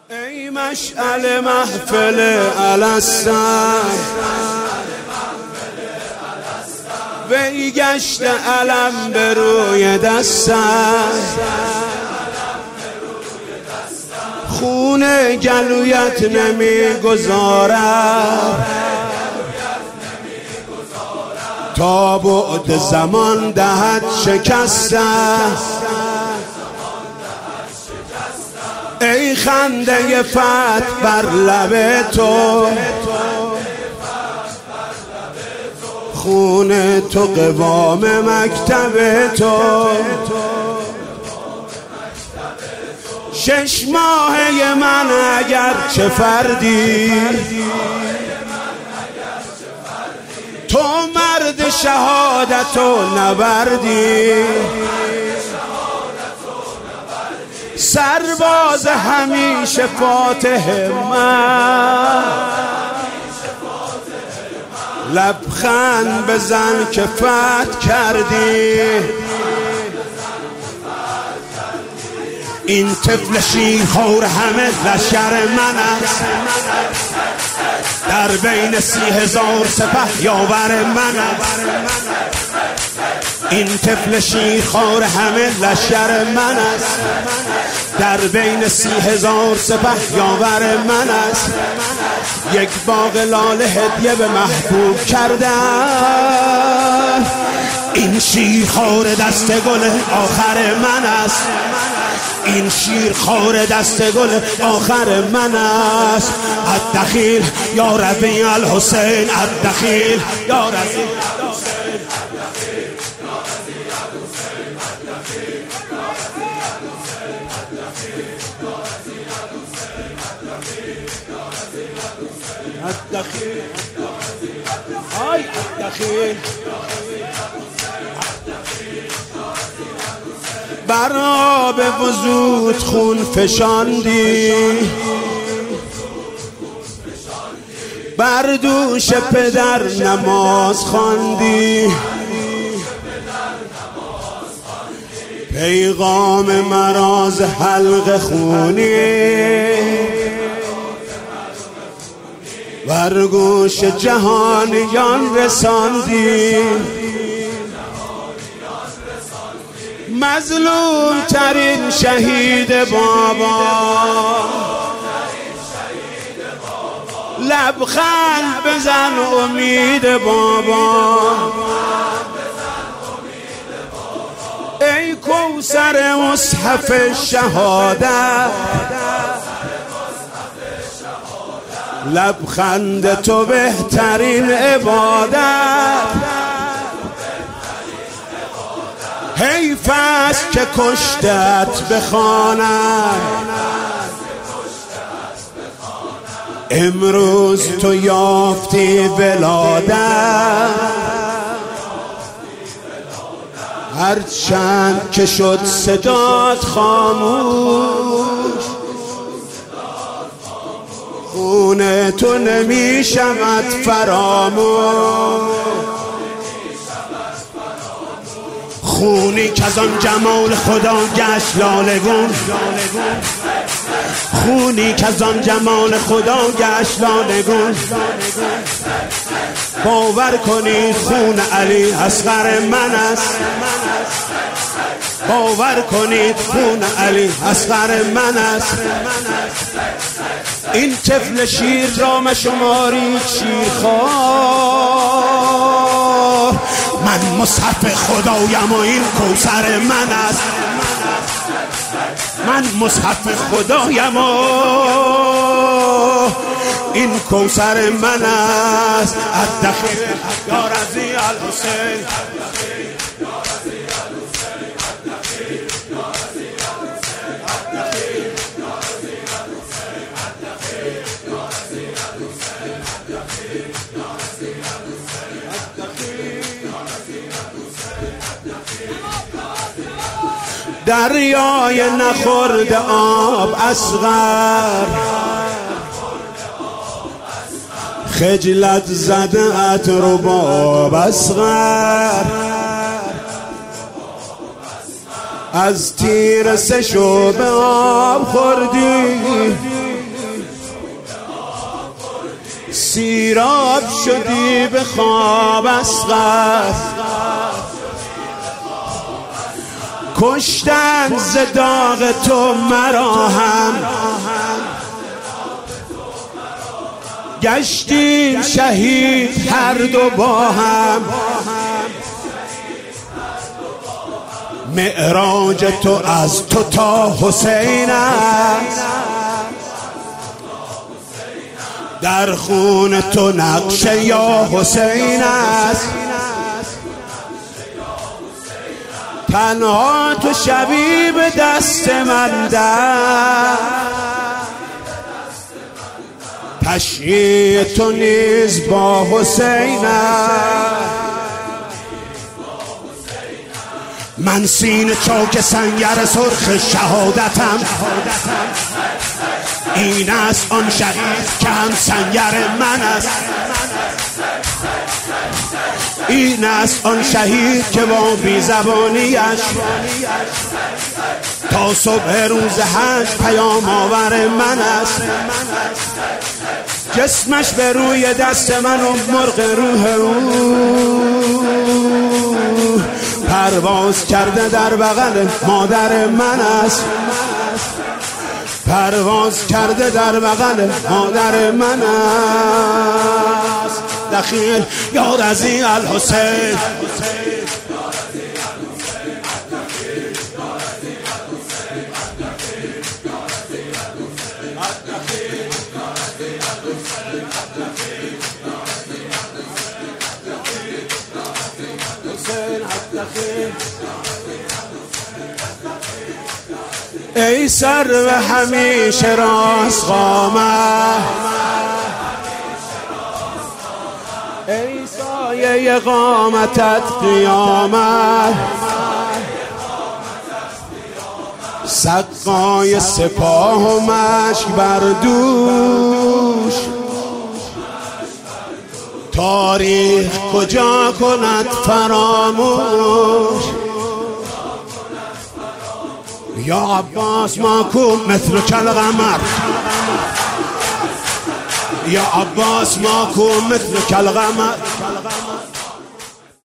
ای مشعل محفل الستر، وی گشت علم به روی دستم، خون گلویت نمیگذارم تا بعد زمان دهد شکستم. ای خنده فتح بر لب تو، خون تو قوام مکتب تو، 6 ماهه من اگر چه فردی، تو مرد شهادت و نبردی، سرباز همیشه فاتح من، لبخند بزن که فتح کردی. این طفل شیرخوار همه لشکر من است، در بین 30,000 سپه یاور من است. این طفل شیرخوار همه لشکر من است، در بین 30,000 سپه یاور من است. یک باغ لاله هدیه به محبوب کردم، این شیرخوار دست گل آخر من است. این شیرخوار دست گل آخر من است. الدخیل یا ربی الحسین، الدخیل یا ربی الحسین، الدخیل آی الدخیل. بر آب وجود خون فشاندی، بر دوش پدر نماز خواندی، پیغام مراز حلق خونی، بر گوش جهانیان رساندی. مظلوم ترین شهید بابا، لبخند بزن امید بابا. ای کوثر مصحف شهادت، لبخند تو بهترین عبادت. حیف است که کشتت بخوانم، امروز تو یافتی ولادت. هرچند که شد صدات خاموش، خون تو نمی شود فراموش. خونی که از آن جمال خدا گشت لالگون، خونی که از آن جمال خدا گشت لالگون. باور کنید خون علی اصغر من است، باور کنید خون علی اصغر من است. این طفل شیر را مشمارید شیرخوار، من مصحف خدایم و این کوثر من است. من مصحف خدایم و این کوثر من است. الدخیل یا رضی الحسین، دریای نخورد آب اصغر، خجلت زده ات رباب اصغر. از تیر 3 شعبه آب خوردی، سیراب شدی به خواب اصغر، کشتن ز داغ تو مرا هم، گشتیم شهید هر دو با هم. معراج تو از تو تا حسین است، در خون تو نقش یا حسین است. تنها تو شبی به دست من در، تشییع تو نیز با حسین است. من سینه چاک سنگر سرخ شهادتم، این است آن شهید که هم سنگر من است. این است آن شهید که با بی‌زبانیش تا صبح روز حج پیام آور من است. جسمش به روی دست من و مرغ روح او پرواز کرده در بغل مادر من است. پرواز کرده در بغل مادر من است. دخیل یا رضی الحسین، ای سرو همیشه راست قامت، ای سایه قامتت قیامت، سقای سپاه و مشک بر دوش، تاریخ کجا کند فراموش. یا عباس ما کو مثل کالقمر، یا عباس ما کو مثل کالقمر.